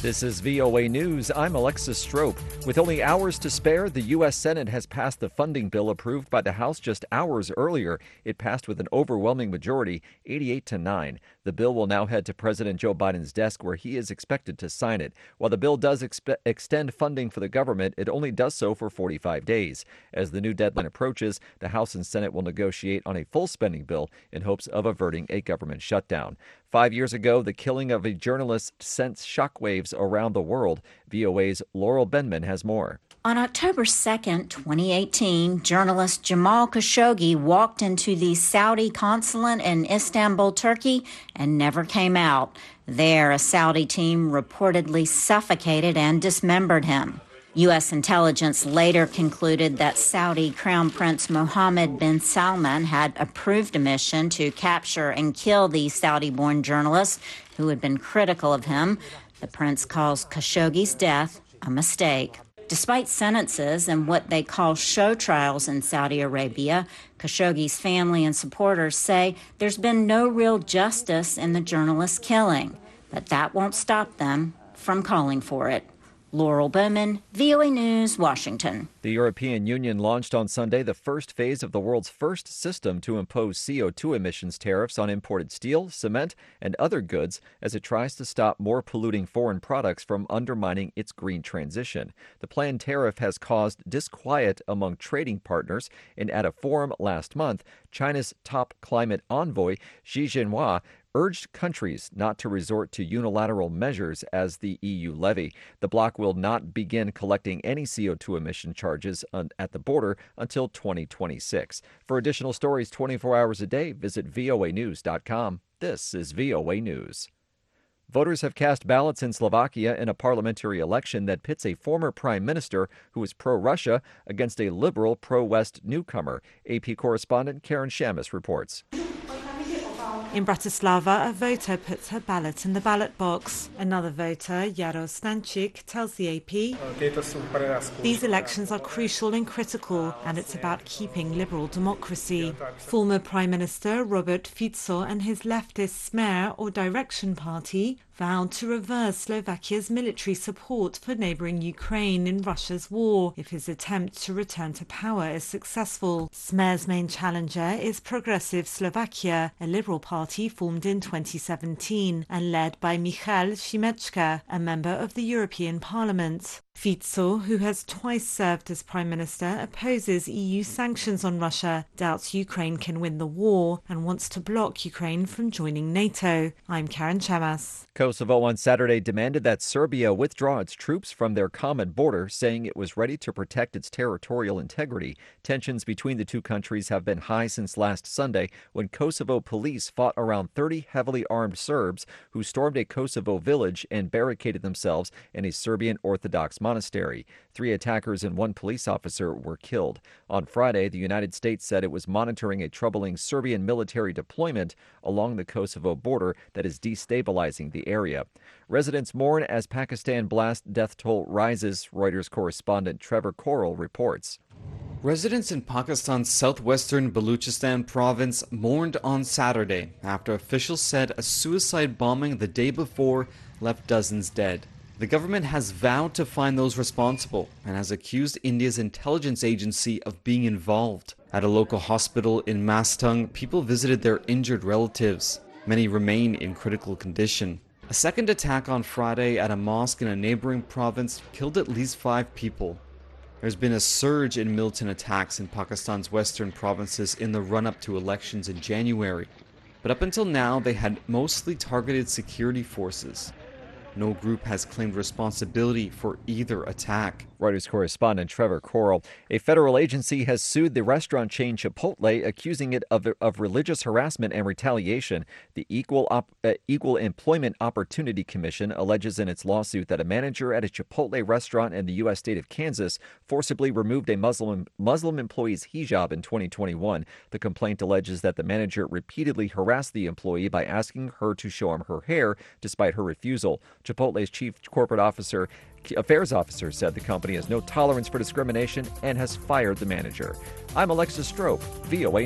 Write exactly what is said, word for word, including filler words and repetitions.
This is V O A News. I'm Alexis Strope. With only hours to spare, the U S Senate has passed the funding bill approved by the House just hours earlier. It passed with an overwhelming majority, eighty-eight to nine. The bill will now head to President Joe Biden's desk, where he is expected to sign it. While the bill does expe- extend funding for the government, it only does so for forty-five days. As the new deadline approaches, the House and Senate will negotiate on a full spending bill in hopes of averting a government shutdown. Five years ago, the killing of a journalist sent shockwaves around the world. V O A's Laurel Benman has more. On October second, twenty eighteen, journalist Jamal Khashoggi walked into the Saudi consulate in Istanbul, Turkey, and never came out. There, a Saudi team reportedly suffocated and dismembered him. U S intelligence later concluded that Saudi Crown Prince Mohammed bin Salman had approved a mission to capture and kill the Saudi-born journalist who had been critical of him. The prince calls Khashoggi's death a mistake. Despite sentences and what they call show trials in Saudi Arabia, Khashoggi's family and supporters say there's been no real justice in the journalist's killing. But that won't stop them from calling for it. Laurel Bowman, V O A News, Washington. The European Union launched on Sunday the first phase of the world's first system to impose C O two emissions tariffs on imported steel, cement, and other goods as it tries to stop more polluting foreign products from undermining its green transition. The planned tariff has caused disquiet among trading partners, and at a forum last month, China's top climate envoy, Xi Jinping, urged countries not to resort to unilateral measures as the E U levy. The bloc will not begin collecting any C O two emission charges at the border until twenty twenty-six. For additional stories twenty-four hours a day, visit V O A news dot com. This is V O A News. Voters have cast ballots in Slovakia in a parliamentary election that pits a former prime minister who is pro-Russia against a liberal pro-West newcomer. A P correspondent Karen Shamus reports. In Bratislava, a voter puts her ballot in the ballot box. Another voter, Jaro Stanchik, tells the A P, "These elections are crucial and critical, and it's about keeping liberal democracy." Former Prime Minister Robert Fico and his leftist Smer or Direction Party vowed to reverse Slovakia's military support for neighbouring Ukraine in Russia's war if his attempt to return to power is successful. Smer's main challenger is Progressive Slovakia, a liberal party formed in twenty seventeen and led by Michal Šimečka, a member of the European Parliament. Fico, who has twice served as Prime Minister, opposes E U sanctions on Russia, doubts Ukraine can win the war, and wants to block Ukraine from joining NATO. I'm Karen Shamas. Kosovo on Saturday demanded that Serbia withdraw its troops from their common border, saying it was ready to protect its territorial integrity. Tensions between the two countries have been high since last Sunday, when Kosovo police fought around thirty heavily armed Serbs who stormed a Kosovo village and barricaded themselves in a Serbian Orthodox monastery. Three attackers and one police officer were killed. On Friday, the United States said it was monitoring a troubling Serbian military deployment along the Kosovo border that is destabilizing the area. Residents mourn as Pakistan blast death toll rises, Reuters correspondent Trevor Coral reports. Residents in Pakistan's southwestern Baluchistan province mourned on Saturday after officials said a suicide bombing the day before left dozens dead. The government has vowed to find those responsible and has accused India's intelligence agency of being involved. At a local hospital in Mastung, people visited their injured relatives. Many remain in critical condition. A second attack on Friday at a mosque in a neighboring province killed at least five people. There's been a surge in militant attacks in Pakistan's western provinces in the run-up to elections in January. But up until now, they had mostly targeted security forces. No group has claimed responsibility for either attack. Reuters correspondent Trevor Coral. A federal agency has sued the restaurant chain Chipotle, accusing it of, of religious harassment and retaliation. The Equal, Op, uh, Equal Employment Opportunity Commission alleges in its lawsuit that a manager at a Chipotle restaurant in the U S state of Kansas forcibly removed a Muslim, Muslim employee's hijab in twenty twenty-one. The complaint alleges that the manager repeatedly harassed the employee by asking her to show him her hair, despite her refusal. Chipotle's chief corporate officer affairs officer said the company has no tolerance for discrimination and has fired the manager. I'm Alexis Strope, V O A